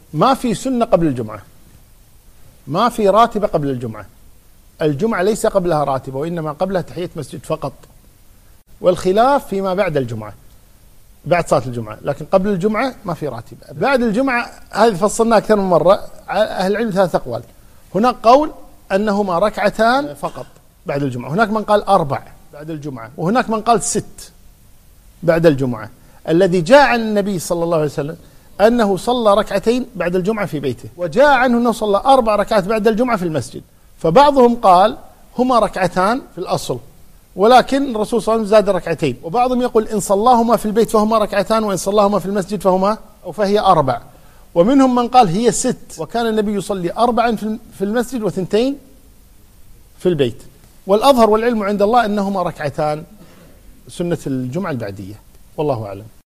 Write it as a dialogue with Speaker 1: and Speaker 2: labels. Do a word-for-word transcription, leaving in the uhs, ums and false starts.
Speaker 1: ما في سنة قبل الجمعة، ما في راتبة قبل الجمعة. الجمعة ليس قبلها راتبة، وإنما قبلها تحية مسجد فقط، والخلاف فيما بعد الجمعة، بعد صلاة الجمعة، لكن قبل الجمعة ما في راتبة. بعد الجمعة هذه فصلناها أكثر من مرة، أهل العلم ثلاث أقوال. هناك قول أنهما ركعتان فقط بعد الجمعة، هناك من قال أربع بعد الجمعة، وهناك من قال ست بعد الجمعة. الذي جاء عن النبي صلى الله عليه وسلم أنه صلى ركعتين بعد الجمعة في بيته، وجاء عنه أنه صلى أربع ركعات بعد الجمعة في المسجد. فبعضهم قال هما ركعتان في الأصل، ولكن الرسول صلى الله عليه وسلم زاد ركعتين. وبعضهم يقول إن صلاهما في البيت فهما ركعتان، وإن صلاهما في المسجد فهما أو فهي أربع. ومنهم من قال هي ست، وكان النبي يصلي أربعا في المسجد وثنتين في البيت. والأظهر والعلم عند الله أنهما ركعتان سنة الجمعة البعدية، والله أعلم.